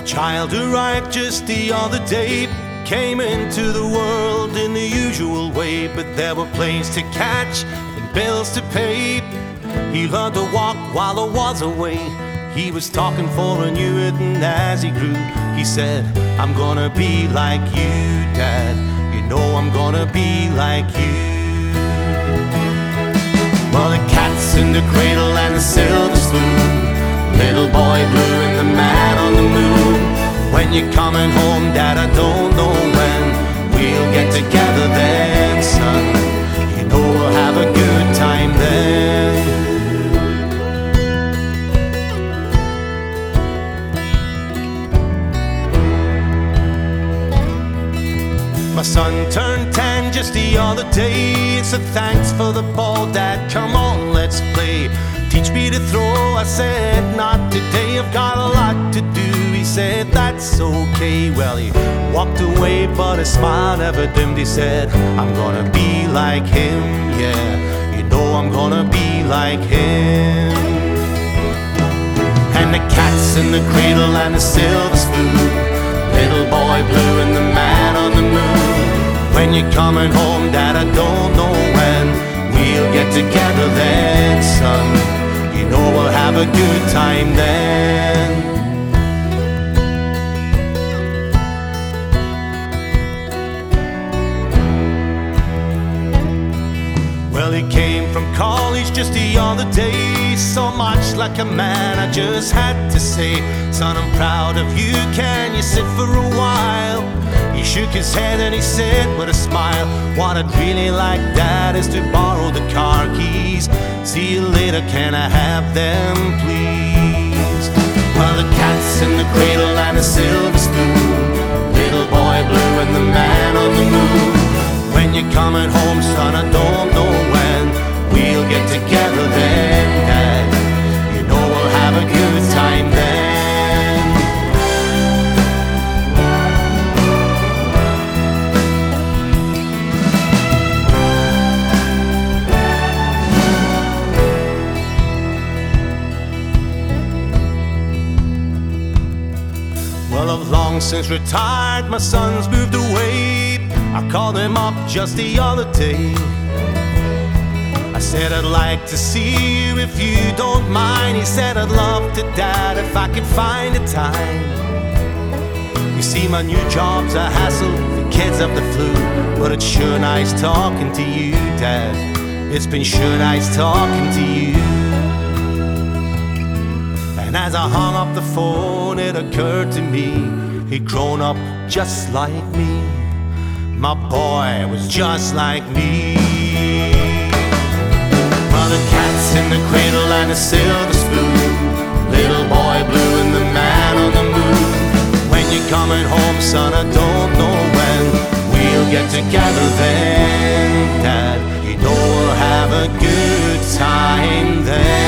child arrived just the other day, came into the world in the usual way, but there were planes to catch and bills to pay. He learned to walk while I was away. He was talking for I knew it, and as he grew, he said, I'm gonna be like you, Dad. You know I'm gonna be like you. Well, the cat's in the cradle and the silver spoon, little boy blue and the man on the moon. When you're coming home, Dad, I don't know when we'll get together then, son. You know we'll have a good time then. My son turned 10 just the other day. So thanks for the ball, Dad, come on, let's play. Teach me to throw, I said, not today, I've got a lot to do. He said, that's okay. Well, he walked away, but his smile never dimmed. He said, I'm gonna be like him, yeah. You know I'm gonna be like him. And the cat's in the cradle and the silver spoon, little boy blue and the man on the moon. When you're coming home, Dad, I don't know when we'll get together then, son. You know we'll have a good time then. Well, he came from college just the other day, so much like a man, I just had to say, son, I'm proud of you, can you sit for a while? He shook his head and he said with a smile, what I'd really like, Dad, is to borrow the car keys. See you later, can I have them, please? Well, the cat's in the cradle and a silver spoon, little boy blue and the man on the moon. When you're coming home, son, I don't know when we'll get together then, Dad. You know we'll have a good time then. Well, I've long since retired, my son's moved away. I called him up just the other day. I said, I'd like to see you if you don't mind. He said, I'd love to, Dad, if I could find a time. You see, my new job's a hassle, the kids have the flu, but it's sure nice talking to you, Dad. It's been sure nice talking to you. And as I hung up the phone, it occurred to me, he'd grown up just like me. My boy was just like me. Well, the cat's in the cradle and a silver spoon, little boy blue and the man on the moon. When you're coming home, son, I don't know when we'll get together then, Dad. You know we'll have a good time then.